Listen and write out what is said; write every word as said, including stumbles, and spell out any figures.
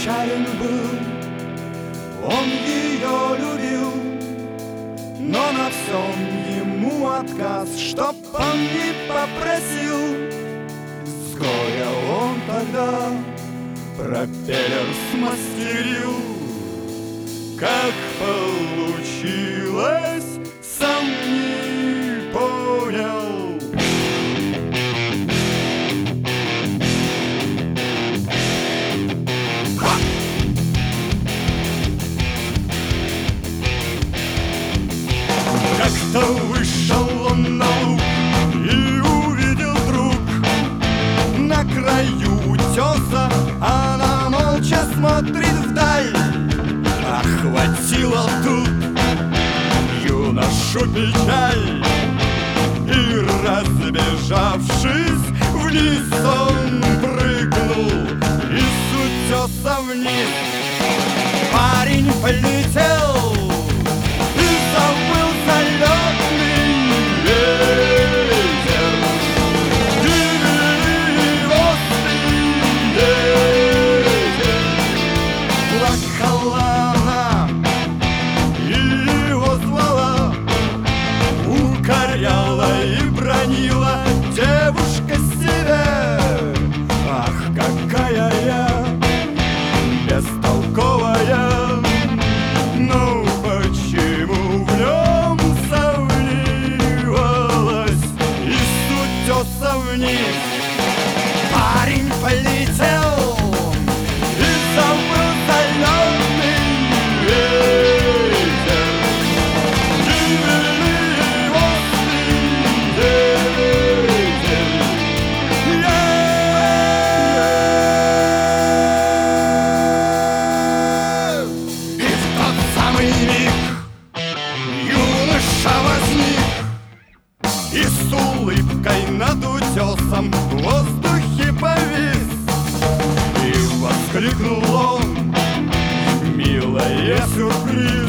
печален был, он ее любил, но на всем ему отказ, чтоб он не попросил. С горя он тогда пропеллер смастерил. Как получилось, сам не понял. Как-то вышел он на луг и увидел вдруг на краю утеса она молча смотрит вдаль. Охватила тут юношу печаль, и, разбежавшись вниз, он прыгнул и с утеса вниз. Парень полетел и забыл залетный ветер, и острый ветер. Плакала она и его звала, укоряла и бранила девушка себя. Ах, какая я бестолковая! Ну почему в нем сомневалась и с утеса вниз? Парень полетел и забыл залетный ветер, дивный острый ветер. И в тот самый миг юноша возник и с улыбкой над утесом в воздухе повис. И воскликнул он: милая, сюрприз!